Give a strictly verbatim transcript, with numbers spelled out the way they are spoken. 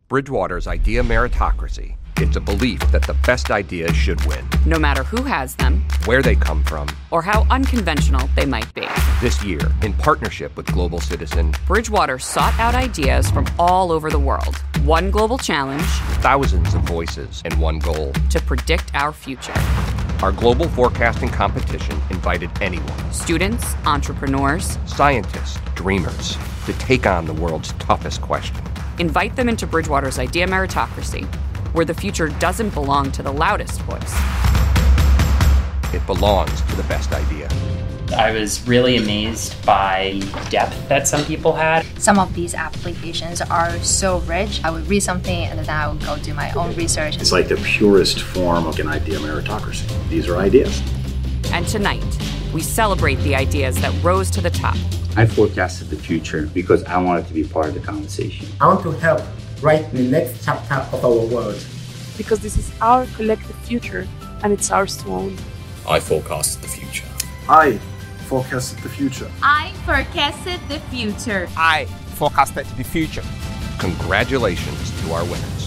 Bridgewater's idea meritocracy. It's a belief that the best ideas should win, no matter who has them, where they come from, or how unconventional they might be. This year, in partnership with Global Citizen, Bridgewater sought out ideas from all over the world. One global challenge, thousands of voices, and one goal: to predict our future. Our global forecasting competition invited anyone, students, entrepreneurs, scientists, dreamers, to take on the world's toughest question. Invite them into Bridgewater's idea meritocracy, where the future doesn't belong to the loudest voice. It belongs to the best idea. I was really amazed by the depth that some people had. Some of these applications are so rich. I would read something and then I would go do my own research. It's like the purest form of an idea meritocracy. These are ideas. And tonight, we celebrate the ideas that rose to the top. I forecasted the future because I wanted to be part of the conversation. I want to help write the next chapter of our world. Because this is our collective future and it's ours to own. I forecasted the future. I forecasted the future. I forecasted the future. I forecasted the future. Congratulations to our winners.